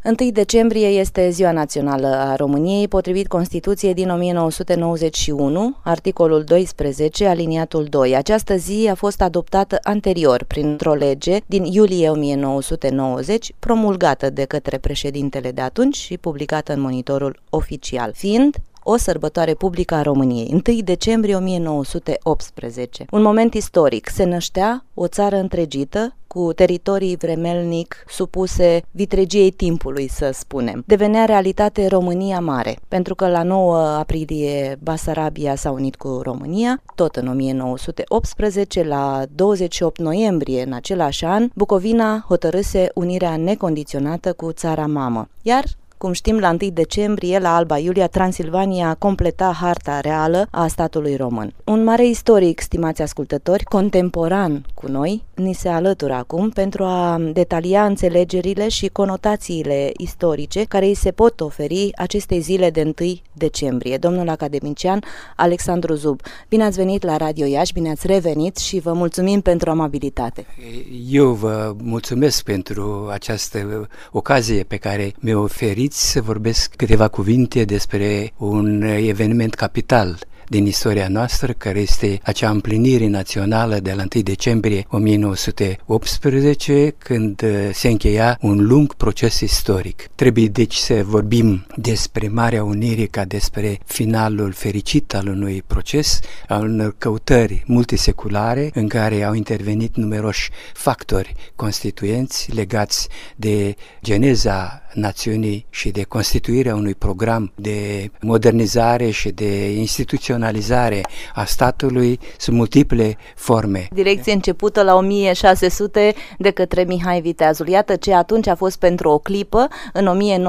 1 decembrie este Ziua Națională a României, potrivit Constituției din 1991, articolul 12, aliniatul 2. Această zi a fost adoptată anterior printr-o lege din iulie 1990, promulgată de către președintele de atunci și publicată în Monitorul Oficial, fiind o sărbătoare publică a României, 1 decembrie 1918. Un moment istoric. Se năștea o țară întregită, cu teritorii vremelnic supuse vitregiei timpului, să spunem. Devenea realitate România Mare, pentru că la 9 aprilie Basarabia s-a unit cu România, tot în 1918, la 28 noiembrie în același an, Bucovina hotărâse unirea necondiționată cu țara mamă. Iar cum știm, la 1 decembrie, la Alba Iulia, Transilvania completa harta reală a statului român. Un mare istoric, stimați ascultători, contemporan cu noi, ni se alătură acum pentru a detalia înțelegerile și conotațiile istorice care îi se pot oferi acestei zile de 1 decembrie. Domnul academician Alexandru Zub, bine ați venit la Radio Iași, bine ați revenit și vă mulțumim pentru amabilitate. Eu vă mulțumesc pentru această ocazie pe care mi-o oferiți să vorbesc câteva cuvinte despre un eveniment capital din istoria noastră, care este acea împlinire națională de la 1 decembrie 1918, când se încheia un lung proces istoric. Trebuie deci să vorbim despre Marea Unire ca despre finalul fericit al unui proces, al unor căutări multiseculare în care au intervenit numeroși factori constituenți legați de geneza națiunii și de constituirea unui program de modernizare și de instituționalizare a statului sub multiple forme. Direcție începută la 1600 de către Mihai Viteazul. Iată ce atunci a fost pentru o clipă, în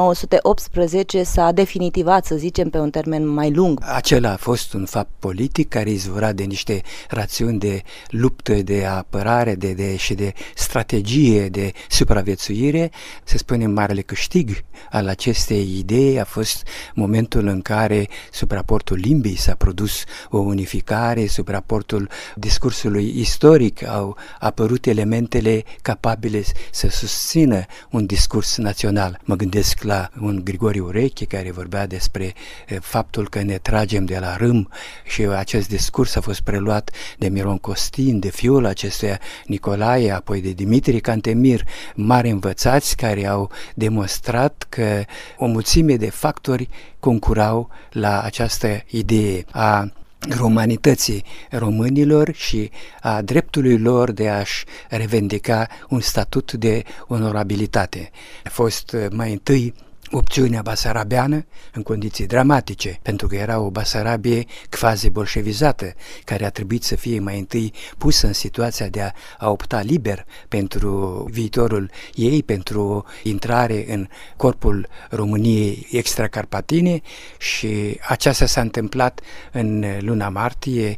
1918 s-a definitivat, să zicem, pe un termen mai lung. Acela a fost un fapt politic care izvora de niște rațiuni de luptă, de apărare și de strategie de supraviețuire. Se spune marele câștig al acestei idei a fost momentul în care sub raportul limbii s-a produs o unificare, sub raportul discursului istoric au apărut elementele capabile să susțină un discurs național. Mă gândesc la un Grigore Ureche care vorbea despre faptul că ne tragem de la râm, și acest discurs a fost preluat de Miron Costin, de fiul acestuia Nicolae, apoi de Dimitrie Cantemir, mari învățați care au demonstrat că o mulțime de factori concurau la această idee a romanității românilor și a dreptului lor de a-și revendica un statut de onorabilitate. A fost mai întâi opțiunea basarabeană în condiții dramatice, pentru că era o Basarabie quasi bolșevizată, care a trebuit să fie mai întâi pusă în situația de a opta liber pentru viitorul ei, pentru intrare în corpul României extracarpatine, și aceasta s-a întâmplat în luna martie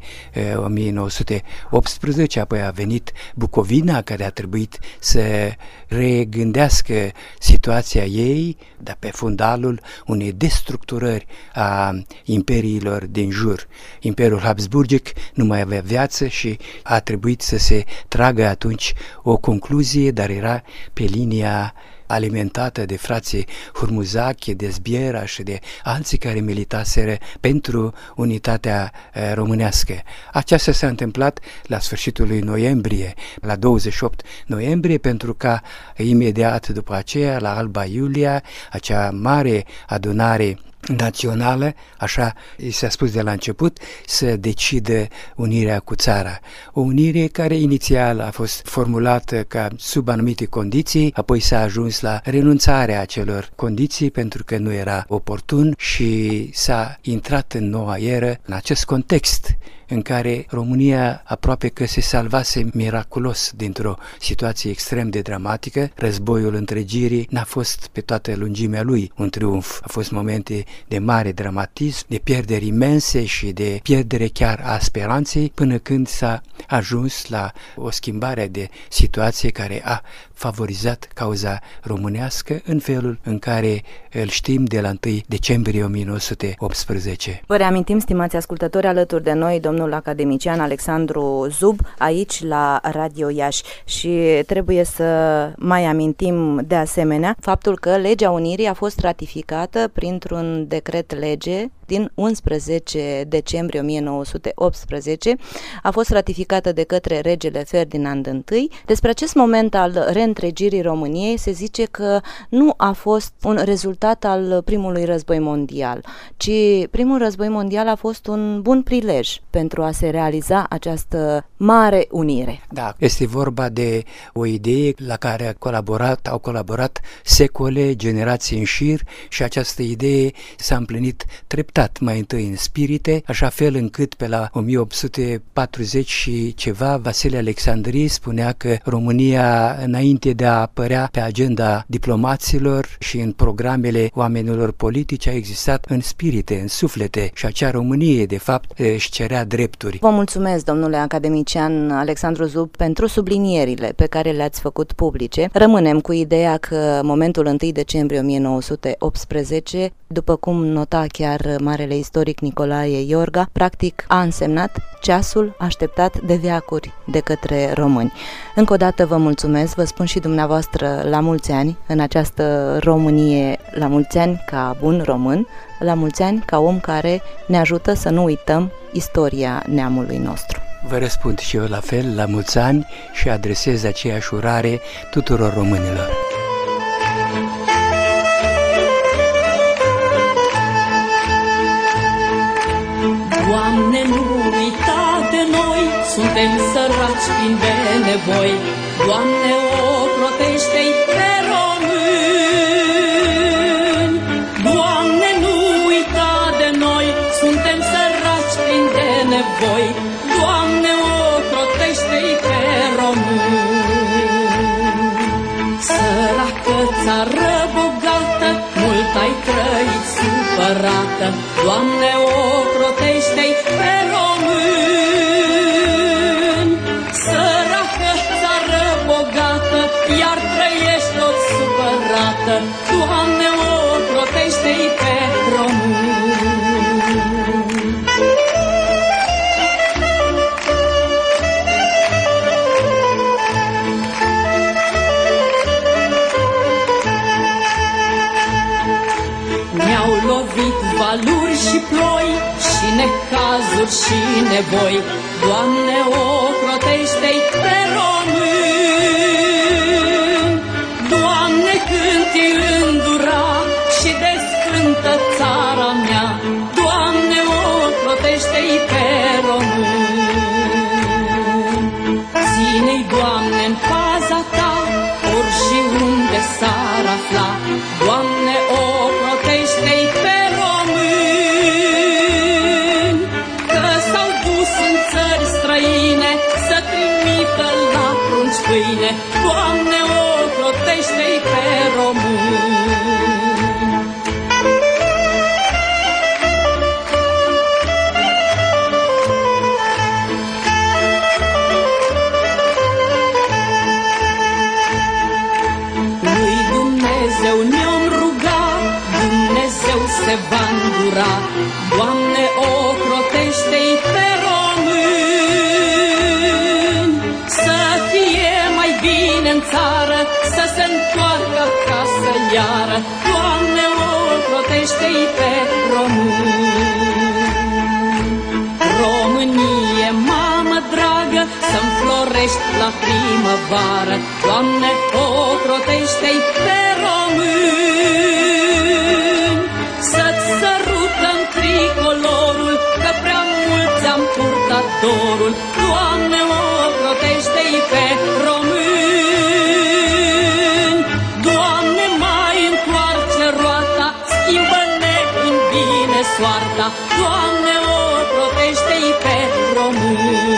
1918, apoi a venit Bucovina, care a trebuit să regândească situația ei, dar pe fundalul unei destructurări a imperiilor din jur. Imperiul Habsburgic nu mai avea viață și a trebuit să se tragă atunci o concluzie, dar era pe linia alimentată de frații Hurmuzache, de Zbiera și de alții care militaseră pentru unitatea românească. Aceasta s-a întâmplat la sfârșitul lui noiembrie, la 28 noiembrie, pentru ca imediat după aceea, la Alba Iulia, acea mare adunare națională, așa i s-a spus de la început, să decide unirea cu țara. O unire care inițial a fost formulată ca sub anumite condiții, apoi s-a ajuns la renunțarea acelor condiții pentru că nu era oportun și s-a intrat în noua eră în acest context în care România aproape că se salvase miraculos dintr-o situație extrem de dramatică. Războiul întregirii n-a fost pe toată lungimea lui un triumf. A fost momente de mare dramatism, de pierderi imense și de pierdere chiar a speranței, până când s-a ajuns la o schimbare de situație care a favorizat cauza românească în felul în care îl știm de la 1 decembrie 1918. Vă reamintim, stimați ascultători, alături de noi domnul domnul academician Alexandru Zub aici la Radio Iași și trebuie să mai amintim de asemenea faptul că Legea Unirii a fost ratificată printr-un decret lege din 11 decembrie 1918, a fost ratificată de către regele Ferdinand I. Despre acest moment al reîntregirii României se zice că nu a fost un rezultat al primului război mondial, ci primul război mondial a fost un bun prilej pentru a se realiza această mare unire. Da, este vorba de o idee la care au colaborat secole, generații în șir și această idee s-a împlinit treptat, mai întâi în spirite, așa fel încât pe la 1840 și ceva, Vasile Alexandrii spunea că România, înainte de a apărea pe agenda diplomaților și în programele oamenilor politici, a existat în spirite, în suflete, și acea Românie, de fapt, își cerea drepturi. Vă mulțumesc, domnule academician Alexandru Zub, pentru sublinierile pe care le-ați făcut publice. Rămânem cu ideea că momentul 1 decembrie 1918, după cum nota chiar marele istoric Nicolae Iorga, practic a însemnat ceasul așteptat de veacuri de către români. Încă o dată vă mulțumesc, vă spun și dumneavoastră la mulți ani în această Românie, la mulți ani ca bun român, la mulți ani ca om care ne ajută să nu uităm istoria neamului nostru. Vă răspund și eu la fel, la mulți ani, și adresez aceeași urare tuturor românilor. Doamne, nu uita de noi, suntem săraci plini de nevoi. Doamne, ocrotește-i pe români. Doamne, nu uita de noi, suntem săraci plini de nevoi. Doamne, ocrotește-i pe români. Săracă țară bogată, mult ai trăit supărată. Doamne, ocrotește-i pe români. Săracă țară bogată, iar trăiești tot supărată. Doamne, ocrotește-i pe români. Ne-au lovit valuri și ploi, și necazuri și nevoi. Doamne, ocrotește-i pe români. Doamne, când te îndura și desfântă țara mea. Doamne, ocrotește-i pe români. Ține-i, Doamne, în paza ta, ori și unde s-ar afla. Doamne, ocrotește-i pe români, că s-au dus în țări străine să trimită la prunci pâine. Doamne, ocrotește-i pe români. Lui Dumnezeu ne-om ruga, Dumnezeu se va îndura. Doamne, ocrotește-i pe români, să fie mai bine în țară, să se întoarcă acasă iară. Doamne, ocrotește-i pe români. Românie, mamă dragă, să-mi florești la primăvară. Doamne, ocrotește-i pe români, să-ți sărutăm tricolorul, că prea mulți am purtat dorul. Doamne, ocrotește-i pe români. Doamne, mai întoarce roata, schimbă-ne în bine soarta. Doamne, ocrotește-i pe români.